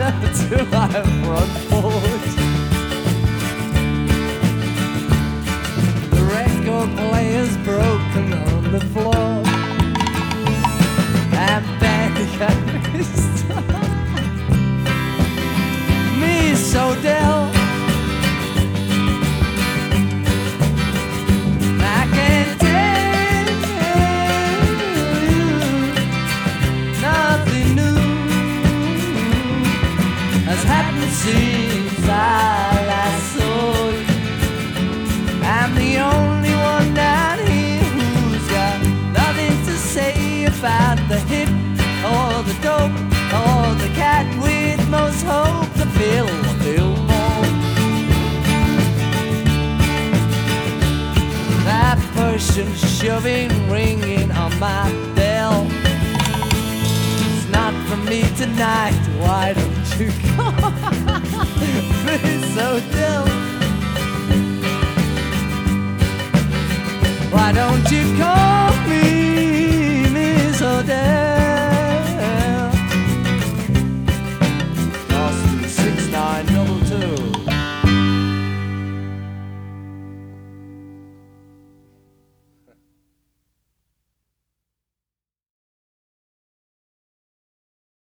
to my front porch. The record player's broken on the floor, and Benny me so dull. I can't tell you nothing new has happened since I last saw you. I'm the only one down here who's got nothing to say about the hit or the dope or the cat with most hope to fill a billboard. That person shoving, ringing on my bell. It's not for me tonight, why don't you come? Please, so tell